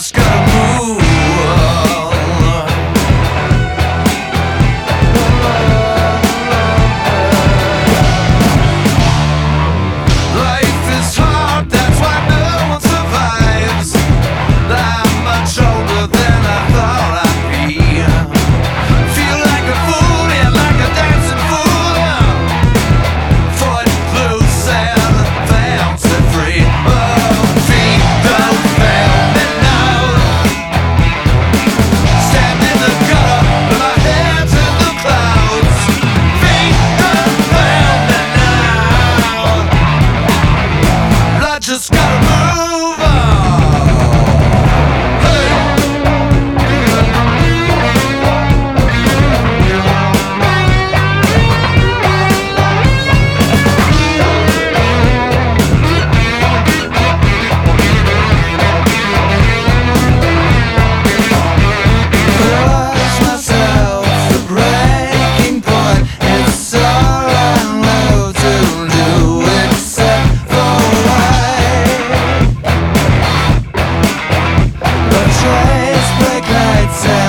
just gotta move. Life is hard, that's why no one survives. I'm much older than I thought I'd be. Feel like a fool, yeah, like a dancing fool. Foot loose and found set free. Oh, feet don't fail me now. Stand in the gutter with my hands in the clouds. Feet don't fail me now. I just gotta move on. Push myself to breaking point. It's all I know to do except for wait. The trace break lights out.